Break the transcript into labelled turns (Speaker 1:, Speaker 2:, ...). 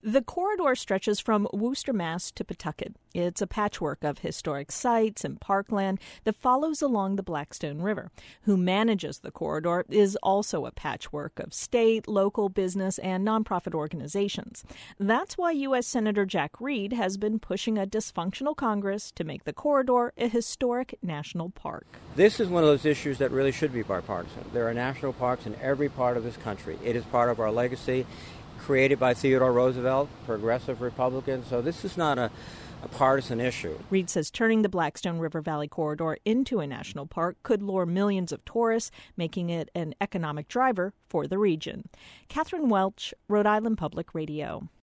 Speaker 1: The corridor stretches from Worcester, Mass. To Pawtucket. It's a patchwork of historic sites and parkland that follows along the Blackstone River. Who manages the corridor is also a patchwork of state, local business, and nonprofit organizations. That's why U.S. Senator Jack Reed has been pushing a dysfunctional Congress to make the corridor a historic national park.
Speaker 2: This is one of those issues that really should be bipartisan. There are national parks in every part of this country. It is part of our legacy, created by Theodore Roosevelt, progressive Republican. So this is not a partisan issue.
Speaker 1: Reed says turning the Blackstone River Valley corridor into a national park could lure millions of tourists, making it an economic driver for the region. Catherine Welch, Rhode Island Public Radio.